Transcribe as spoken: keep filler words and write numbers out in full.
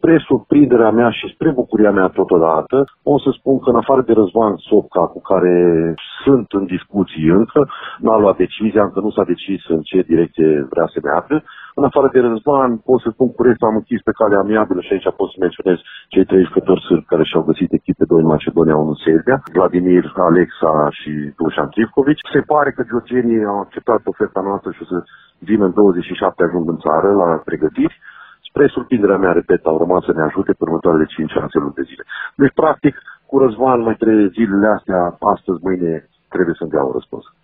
spre surprinderea mea și spre bucuria mea totodată, o să spun că în afară de Răzvan Sopca, cu care sunt în discuții încă, n-a luat decizia, încă nu s-a decis în ce direcție vrea să meargă. În afară de Răzvan, pot să spun cu restul am închis pe calea amiabilă și aici pot să menționez cei trei jucători sârbi care și-au găsit echipe, doi în Macedonia, unul în Serbia, Vladimir, Alexa și Dusan Trivkovic. Se pare că georgienii au acceptat oferta noastră și o să vină în douăzeci și șapte ajung în țară la pregătiri. Spre surprinderea mea, repet, au rămas să ne ajute pe următoarele cinci șase luni de zile. Deci, practic, cu Răzvan, mai trei zilele astea, astăzi, mâine, trebuie să-mi dea un răspuns.